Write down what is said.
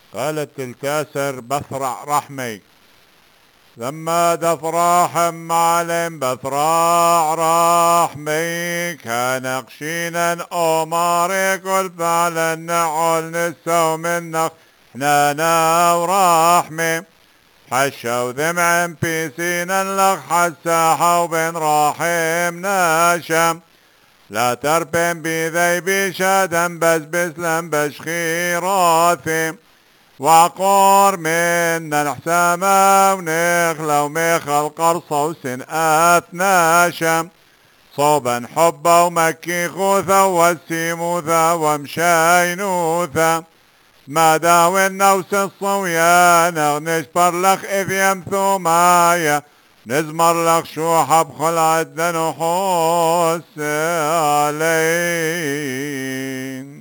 قالت الكاسر بثرع رحمي لما دفراح معلم بثراع رحمي كان قشينا أماري كل فعلا نعول نسو منك حنانا ورحمي حشا وذمع بيسينا لك حساحة وبن راحم ناشم لا تربم بذي بشادم بس لم بشخيراثي وعقور من الحسامة ونخلة وميخل قرصة وسنقات ناشم صوبا حبة ومكي خوثة والسيموثة ومشاينوثة ما داوينا وسصويا نغنش برلخ إذ يمثو مايا نزمر لك شوحة بخلعة نحوس علين.